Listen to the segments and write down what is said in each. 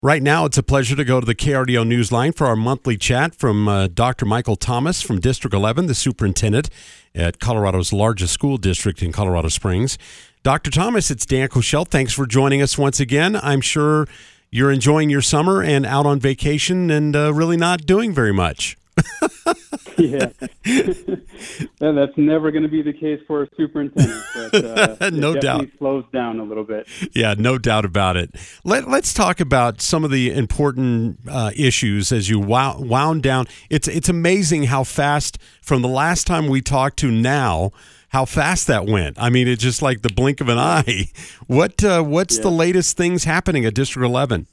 Right now, it's a pleasure to go to the KRDO Newsline for our monthly chat from Dr. Michael Thomas from District 11, the superintendent at Colorado's largest school district in Colorado Springs. Dr. Thomas, it's Dan Koshel. Thanks for joining us once again. I'm sure you're enjoying your summer and out on vacation and really not doing very much. Yeah. Well, that's never going to be the case for a superintendent, but no it definitely doubt slows down a little bit. Yeah, no doubt about it. Let's talk about some of the important issues as you wound down. It's amazing how fast, from the last time we talked to now, how fast that went. I mean, it's just like the blink of an eye. What's the latest things happening at District 11?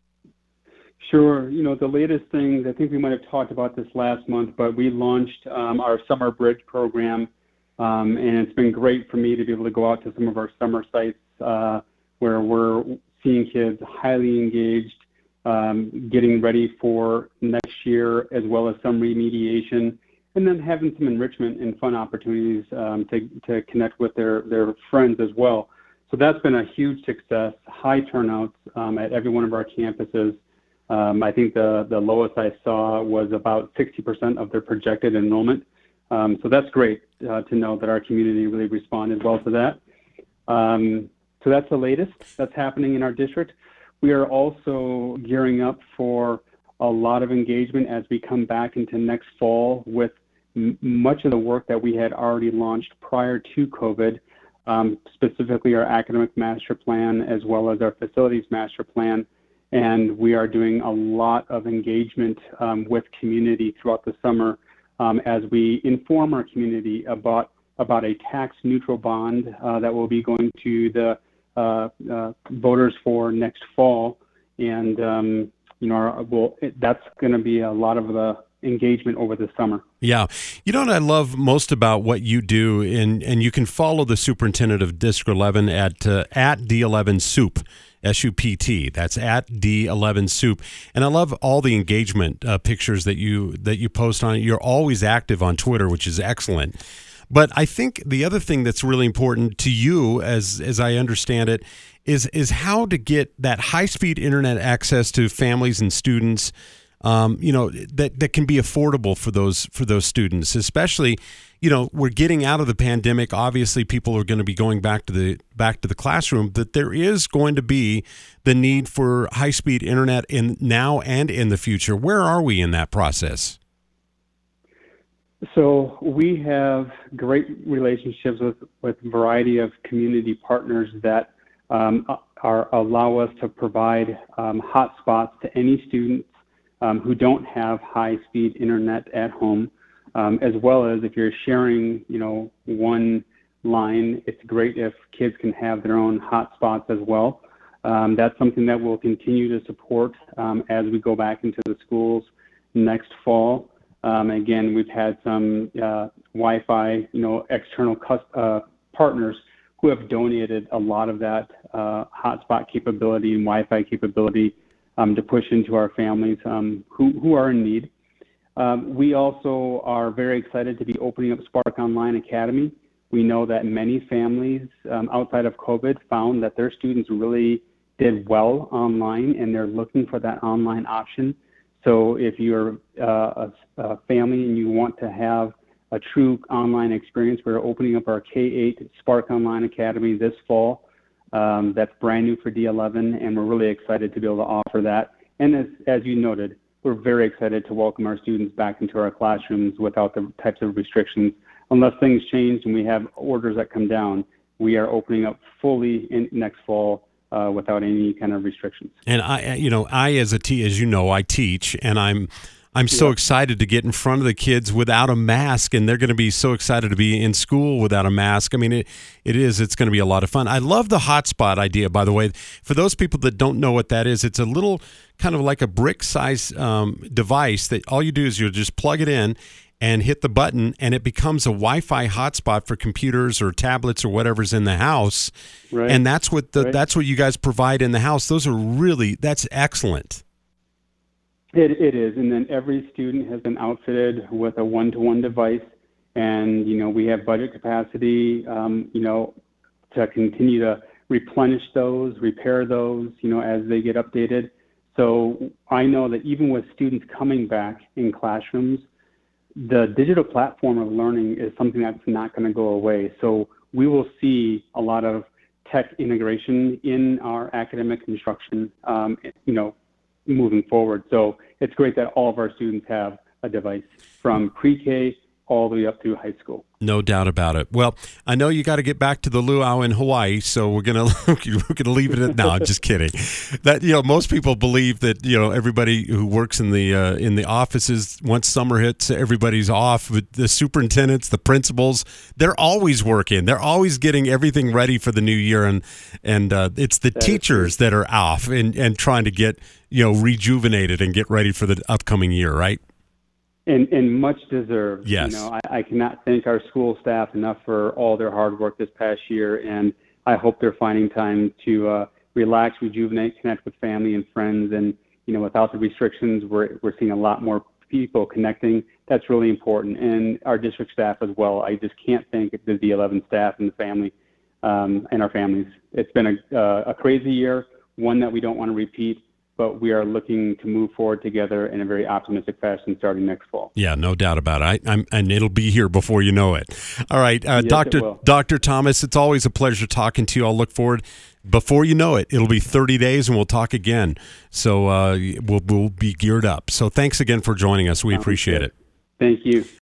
Sure. The latest things, I think we might have talked about this last month, but we launched our Summer Bridge program, and it's been great for me to be able to go out to some of our summer sites where we're seeing kids highly engaged, getting ready for next year, as well as some remediation, and then having some enrichment and fun opportunities to connect with their friends as well. So that's been a huge success, high turnouts at every one of our campuses. I think the lowest I saw was about 60% of their projected enrollment. So that's great to know that our community really responded well to that. So that's the latest that's happening in our district. We are also gearing up for a lot of engagement as we come back into next fall with much of the work that we had already launched prior to COVID, specifically our academic master plan as well as our facilities master plan. And we are doing a lot of engagement with community throughout the summer as we inform our community about a tax-neutral bond that will be going to the voters for next fall. And, that's going to be a lot of the engagement over the summer. Yeah. You know what I love most about what you do, and you can follow the superintendent of District 11 at D11Sup. SUPT. That's at D11Sup. And I love all the engagement pictures that you post on it. You're always active on Twitter, which is excellent. But I think the other thing that's really important to you, as I understand it, is how to get that high-speed internet access to families and students, that can be affordable for those students, especially, we're getting out of the pandemic. Obviously, people are going to be going back to the classroom, but there is going to be the need for high-speed internet in now and in the future. Where are we in that process? So we have great relationships with a variety of community partners that allow us to provide hotspots to any students who don't have high-speed internet at home. As well as if you're sharing, one line, it's great if kids can have their own hotspots as well. That's something that we'll continue to support as we go back into the schools next fall. Again, we've had some Wi-Fi, external partners who have donated a lot of that hotspot capability and Wi-Fi capability to push into our families who are in need. We also are very excited to be opening up Spark Online Academy. We know that many families outside of COVID found that their students really did well online, and they're looking for that online option. So if you're a family and you want to have a true online experience, we're opening up our K-8 Spark Online Academy this fall. That's brand new for D11, and we're really excited to be able to offer that. And as you noted, we're very excited to welcome our students back into our classrooms without the types of restrictions. Unless things change and we have orders that come down, we are opening up fully in next fall without any kind of restrictions. And as I teach, and I'm so excited to get in front of the kids without a mask, and they're going to be so excited to be in school without a mask. I mean, it's going to be a lot of fun. I love the hotspot idea, by the way. For those people that don't know what that is, it's a little kind of like a brick-size device that all you do is you just plug it in and hit the button, and it becomes a Wi-Fi hotspot for computers or tablets or whatever's in the house. Right. And that's what you guys provide in the house. That's excellent. It is, and then every student has been outfitted with a one-to-one device, and we have budget capacity, to continue to replenish those, repair those, as they get updated. So I know that even with students coming back in classrooms, the digital platform of learning is something that's not going to go away. So we will see a lot of tech integration in our academic instruction, moving forward. So it's great that all of our students have a device from pre-K all the way up through high school. No doubt about it. Well, I know you got to get back to the luau in Hawaii, so we're gonna leave it at now. I'm just kidding. That most people believe that everybody who works in the offices, once summer hits, everybody's off. But the superintendents, the principals, they're always working. They're always getting everything ready for the new year, and it's the teachers that are off and trying to get rejuvenated and get ready for the upcoming year, right? And much deserved. Yes. I cannot thank our school staff enough for all their hard work this past year, and I hope they're finding time to relax, rejuvenate, connect with family and friends. And without the restrictions, we're seeing a lot more people connecting. That's really important, and our district staff as well. I just can't thank the D11 staff and the family and our families. It's been a crazy year, one that we don't want to repeat, but we are looking to move forward together in a very optimistic fashion starting next fall. Yeah, no doubt about it. And it'll be here before you know it. All right, Yes, Dr. Thomas, it's always a pleasure talking to you. I'll look forward. Before you know it, it'll be 30 days and we'll talk again. So we'll be geared up. So thanks again for joining us. We appreciate it. Thank you.